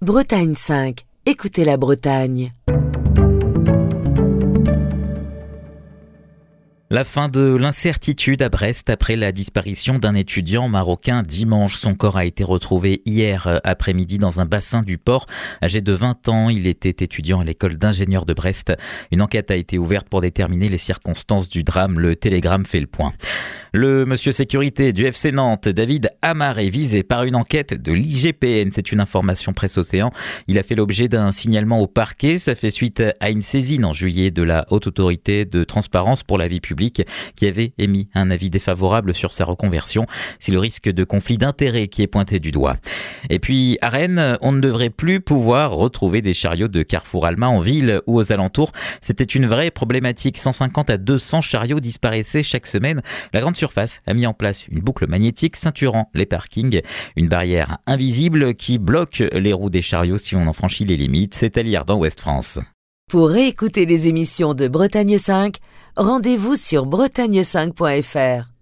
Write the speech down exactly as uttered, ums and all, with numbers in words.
Bretagne cinq. Écoutez la Bretagne. La fin de l'incertitude à Brest après la disparition d'un étudiant marocain dimanche. Son corps a été retrouvé hier après-midi dans un bassin du port. Âgé de vingt ans, il était étudiant à l'école d'ingénieurs de Brest. Une enquête a été ouverte pour déterminer les circonstances du drame. Le Télégramme fait le point. Le monsieur sécurité du F C Nantes, David Amar, est visé par une enquête de l'I G P N. C'est une information Presse Océan. Il a fait l'objet d'un signalement au parquet. Ça fait suite à une saisine en juillet de la Haute Autorité de Transparence pour la vie publique qui avait émis un avis défavorable sur sa reconversion. C'est le risque de conflit d'intérêts qui est pointé du doigt. Et puis à Rennes, on ne devrait plus pouvoir retrouver des chariots de Carrefour Alma en ville ou aux alentours. C'était une vraie problématique. cent cinquante à deux cents chariots disparaissaient chaque semaine. La grande surface a mis en place une boucle magnétique ceinturant les parkings. Une barrière invisible qui bloque les roues des chariots si on en franchit les limites. C'est à lire dans Ouest France. Pour réécouter les émissions de Bretagne cinq, rendez-vous sur bretagne cinq point f r.